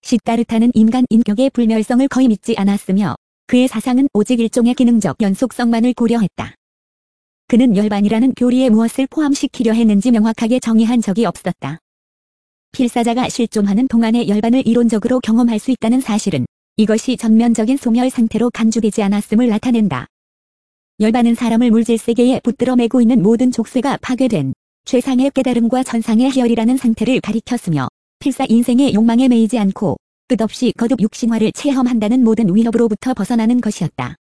시다르타는 인간 인격의 불멸성을 거의 믿지 않았으며 그의 사상은 오직 일종의 기능적 연속성만을 고려했다. 그는 열반이라는 교리에 무엇을 포함시키려 했는지 명확하게 정의한 적이 없었다. 필사자가 실존하는 동안의 열반을 이론적으로 경험할 수 있다는 사실은 이것이 전면적인 소멸 상태로 간주되지 않았음을 나타낸다. 열반은 사람을 물질세계에 붙들어 매고 있는 모든 족쇄가 파괴된 최상의 깨달음과 천상의 희열이라는 상태를 가리켰으며 필사 인생의 욕망에 매이지 않고 끝없이 거듭 육신화를 체험한다는 모든 위협으로부터 벗어나는 것이었다.